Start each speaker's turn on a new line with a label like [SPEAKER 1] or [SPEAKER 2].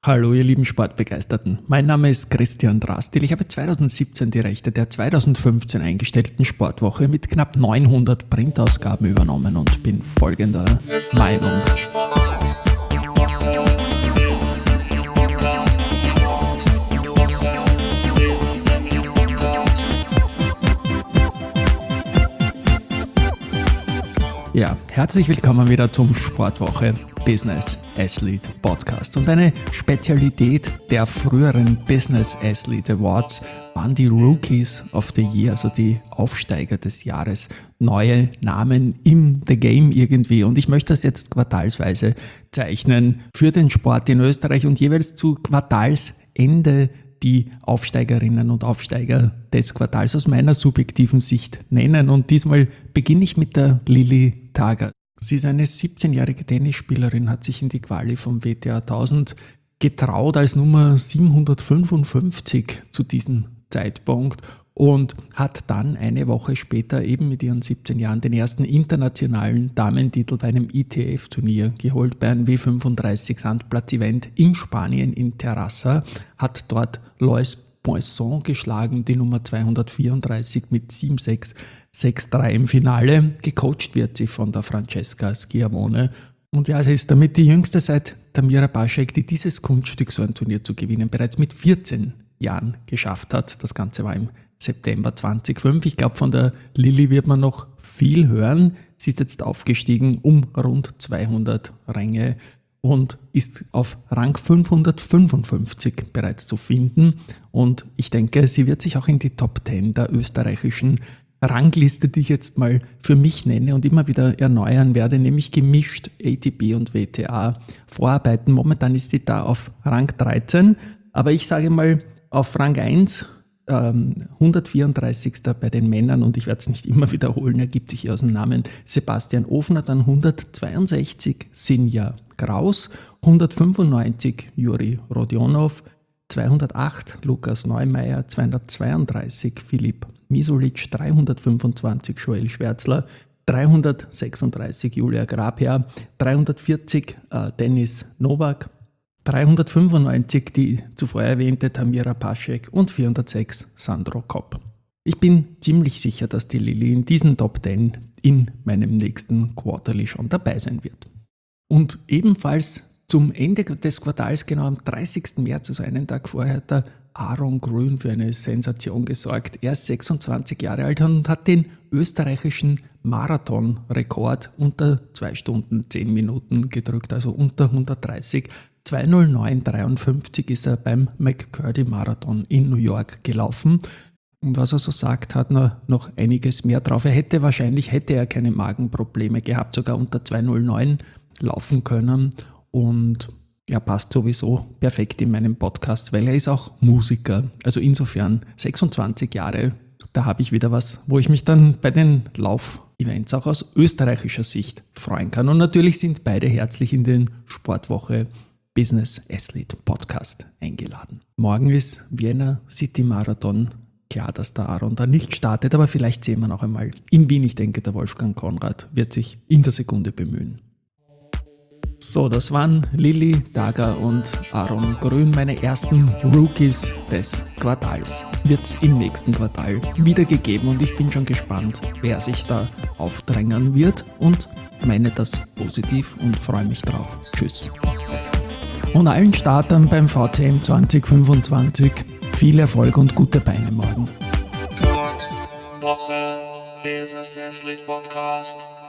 [SPEAKER 1] Hallo ihr lieben Sportbegeisterten, mein Name ist Christian Drastil. Ich habe 2017 die Rechte der 2015 eingestellten Sportwoche mit knapp 900 Printausgaben übernommen und bin folgender Meinung. Ja, herzlich willkommen wieder zum Sportwoche Business Athlete Podcast. Und eine Spezialität der früheren Business Athlete Awards waren die Rookies of the Year, also die Aufsteiger des Jahres. Neue Namen im The Game irgendwie. Und ich möchte das jetzt quartalsweise zeichnen für den Sport in Österreich und jeweils zu Quartalsende die Aufsteigerinnen und Aufsteiger des Quartals aus meiner subjektiven Sicht nennen. Und diesmal beginne ich mit der Lilly Tager. Sie ist eine 17-jährige Tennisspielerin, hat sich in die Quali vom WTA 1000 getraut als Nummer 755 zu diesem Zeitpunkt und hat dann eine Woche später eben mit ihren 17 Jahren den ersten internationalen Damentitel bei einem ITF-Turnier geholt, bei einem W35 Sandplatz-Event in Spanien in Terrassa, hat dort Lois Poisson geschlagen, die Nummer 234 mit 7-6, 6-3 im Finale. Gecoacht wird sie von der Francesca Schiavone. Und ja, sie ist damit die jüngste seit Tamira Bašek, die dieses Kunststück, so ein Turnier zu gewinnen, bereits mit 14 Jahren geschafft hat. Das Ganze war im September 2005. Ich glaube, von der Lilly wird man noch viel hören. Sie ist jetzt aufgestiegen um rund 200 Ränge und ist auf Rang 555 bereits zu finden. Und ich denke, sie wird sich auch in die Top 10 der österreichischen Rangliste, die ich jetzt mal für mich nenne und immer wieder erneuern werde, nämlich gemischt ATP und WTA vorarbeiten. Momentan ist sie da auf Rang 13, aber ich sage mal auf Rang 1, 134. bei den Männern, und ich werde es nicht immer wiederholen, ergibt sich hier aus dem Namen Sebastian Ofner, dann 162 Sinja Graus, 195 Juri Rodionov, 208 Lukas Neumeier, 232 Filip Misulic, 325 Joel Schwärzler, 336 Julia Grabherr, 340 Denis Novak, 395 die zuvor erwähnte Tamira Bašek und 406 Sandro Kopp. Ich bin ziemlich sicher, dass die Lilly in diesen Top 10 in meinem nächsten Quarterly schon dabei sein wird. Und ebenfalls zum Ende des Quartals, genau am 30. März, also einen Tag vorher, hat der Aaron Grün für eine Sensation gesorgt. Er ist 26 Jahre alt und hat den österreichischen Marathonrekord unter 2 Stunden 10 Minuten gedrückt, also unter 130. 2:09:53 ist er beim McCurdy Marathon in New York gelaufen. Und was er so sagt, hat noch einiges mehr drauf. Hätte er keine Magenprobleme gehabt, sogar unter 2:09 laufen können. Und er passt sowieso perfekt in meinem Podcast, weil er ist auch Musiker. Also insofern 26 Jahre, da habe ich wieder was, wo ich mich dann bei den Laufevents auch aus österreichischer Sicht freuen kann. Und natürlich sind beide herzlich in den Sportwoche Business Athlete Podcast eingeladen. Morgen ist Vienna City Marathon. Klar, dass der Aaron da nicht startet, aber vielleicht sehen wir noch einmal in Wien. Ich denke, der Wolfgang Konrad wird sich in der Sekunde bemühen. So, das waren Lilly Tager und Aaron Grün, meine ersten Rookies des Quartals. Wird es im nächsten Quartal wiedergegeben und ich bin schon gespannt, wer sich da aufdrängen wird und meine das positiv und freue mich drauf. Tschüss. Und allen Startern beim VCM 2025 viel Erfolg und gute Beine morgen.
[SPEAKER 2] Woche Business Athlete Podcast.